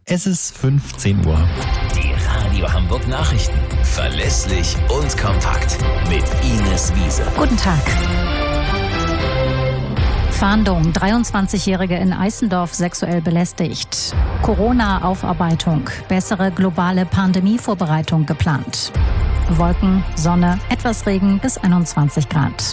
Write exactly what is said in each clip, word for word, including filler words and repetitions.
Es ist fünfzehn Uhr. Die Radio Hamburg Nachrichten. Verlässlich und kompakt. Mit Ines Wiese. Guten Tag. Fahndung. dreiundzwanzigjährige in Eisendorf sexuell belästigt. Corona-Aufarbeitung. Bessere globale Pandemievorbereitung geplant. Wolken, Sonne, etwas Regen bis einundzwanzig Grad.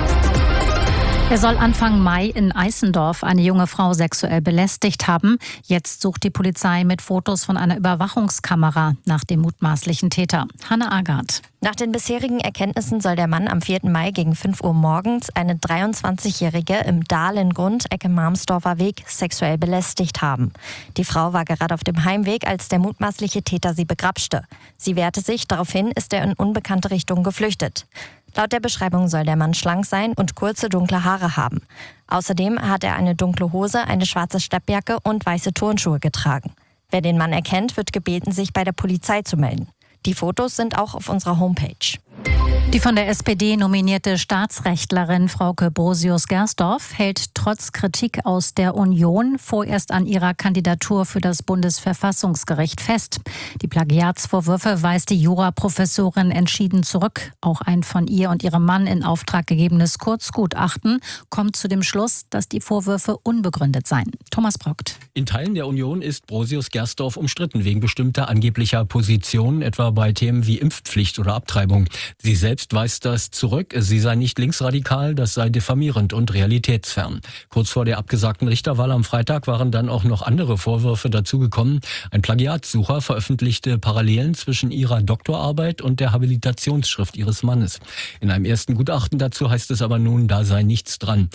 Er soll Anfang Mai in Eisendorf eine junge Frau sexuell belästigt haben. Jetzt sucht die Polizei mit Fotos von einer Überwachungskamera nach dem mutmaßlichen Täter. Hanne Agard. Nach den bisherigen Erkenntnissen soll der Mann am vierten Mai gegen fünf Uhr morgens eine dreiundzwanzigjährige im Dahlengrund, Ecke Marmsdorfer Weg, sexuell belästigt haben. Die Frau war gerade auf dem Heimweg, als der mutmaßliche Täter sie begrapschte. Sie wehrte sich, daraufhin ist er in unbekannte Richtung geflüchtet. Laut der Beschreibung soll der Mann schlank sein und kurze, dunkle Haare haben. Außerdem hat er eine dunkle Hose, eine schwarze Steppjacke und weiße Turnschuhe getragen. Wer den Mann erkennt, wird gebeten, sich bei der Polizei zu melden. Die Fotos sind auch auf unserer Homepage. Die von der S P D nominierte Staatsrechtlerin Frauke Brosius-Gersdorf hält trotz Kritik aus der Union vorerst an ihrer Kandidatur für das Bundesverfassungsgericht fest. Die Plagiatsvorwürfe weist die Juraprofessorin entschieden zurück. Auch ein von ihr und ihrem Mann in Auftrag gegebenes Kurzgutachten kommt zu dem Schluss, dass die Vorwürfe unbegründet seien. Thomas Brockt. In Teilen der Union ist Brosius-Gersdorf umstritten wegen bestimmter angeblicher Positionen, etwa bei Themen wie Impfpflicht oder Abtreibung. Sie selbst weist das zurück. Sie sei nicht linksradikal, das sei diffamierend und realitätsfern. Kurz vor der abgesagten Richterwahl am Freitag waren dann auch noch andere Vorwürfe dazugekommen. Ein Plagiatssucher veröffentlichte Parallelen zwischen ihrer Doktorarbeit und der Habilitationsschrift ihres Mannes. In einem ersten Gutachten dazu heißt es aber nun, da sei nichts dran.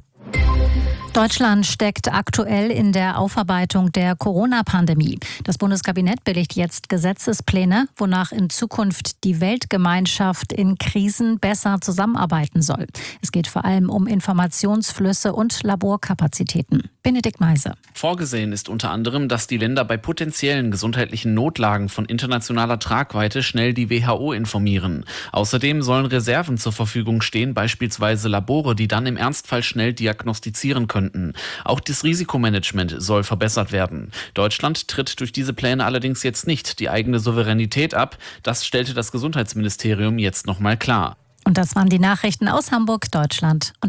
Deutschland steckt aktuell in der Aufarbeitung der Corona-Pandemie. Das Bundeskabinett billigt jetzt Gesetzespläne, wonach in Zukunft die Weltgemeinschaft in Krisen besser zusammenarbeiten soll. Es geht vor allem um Informationsflüsse und Laborkapazitäten. Benedikt Meise. Vorgesehen ist unter anderem, dass die Länder bei potenziellen gesundheitlichen Notlagen von internationaler Tragweite schnell die W H O informieren. Außerdem sollen Reserven zur Verfügung stehen, beispielsweise Labore, die dann im Ernstfall schnell diagnostizieren können. Auch das Risikomanagement soll verbessert werden. Deutschland tritt durch diese Pläne allerdings jetzt nicht die eigene Souveränität ab. Das stellte das Gesundheitsministerium jetzt nochmal klar. Und das waren die Nachrichten aus Hamburg, Deutschland und